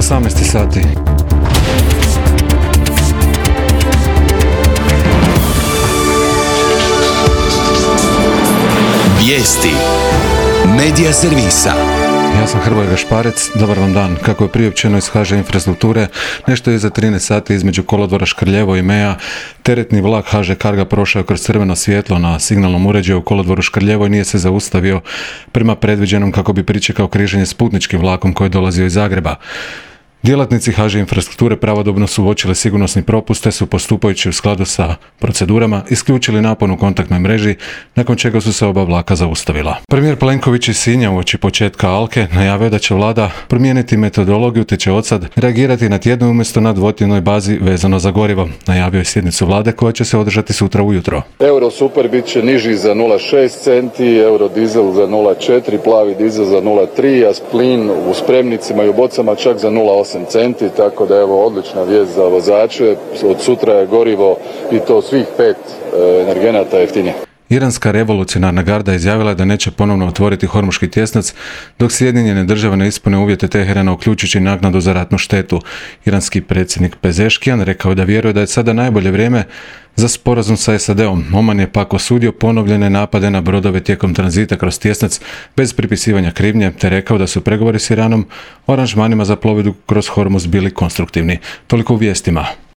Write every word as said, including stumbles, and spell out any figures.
osamnaest sati. Vijesti Medija servisa. Ja sam Hrvoje Gašparec, dobar vam dan. Kako je priopćeno iz ha ža Infrastrukture, nešto iza trinaest sati između kolodvora Škrljevo i Meja, teretni vlak ha ža Carga prošao kroz crveno svjetlo na signalnom uređaju u kolodvoru Škrljevo i nije se zaustavio prema predviđenom kako bi pričekao križanje s putničkim vlakom koji je dolazio iz Zagreba. Djelatnici ha ža Infrastrukture pravodobno su uočili sigurnosni propust te su, postupajući u skladu sa procedurama, isključili napon u kontaktnoj mreži, nakon čega su se oba vlaka zaustavila. Premijer Plenković iz Sinja uoči početka Alke najavio da će vlada promijeniti metodologiju te će odsad reagirati na tjednoj umjesto na dvotjednoj bazi vezano za gorivo. Najavio je sjednicu vlade koja će se održati sutra ujutro. Euro super bit će niži za nula zarez šest centi, euro dizel za nula zarez četiri, plavi dizel za nula zarez tri, a plin u spremnicima i u bocama čak za nula zarez osam centi, tako da evo odlična vijest za vozače. Od sutra je gorivo i to svih pet energenata jeftinije. Iranska revolucionarna garda izjavila je da neće ponovno otvoriti Hormuški tjesnac dok Sjedinjene države ne ispune uvjete Teherana, uključujući naknadu za ratnu štetu. Iranski predsjednik Pezeškijan rekao je da vjeruje da je sada najbolje vrijeme za sporazum sa es a de om. Oman je pak osudio ponovljene napade na brodove tijekom tranzita kroz tjesnac bez pripisivanja krivnje, te rekao da su pregovori s Iranom o aranžmanima za plovidbu kroz Hormuz bili konstruktivni. Toliko u vijestima.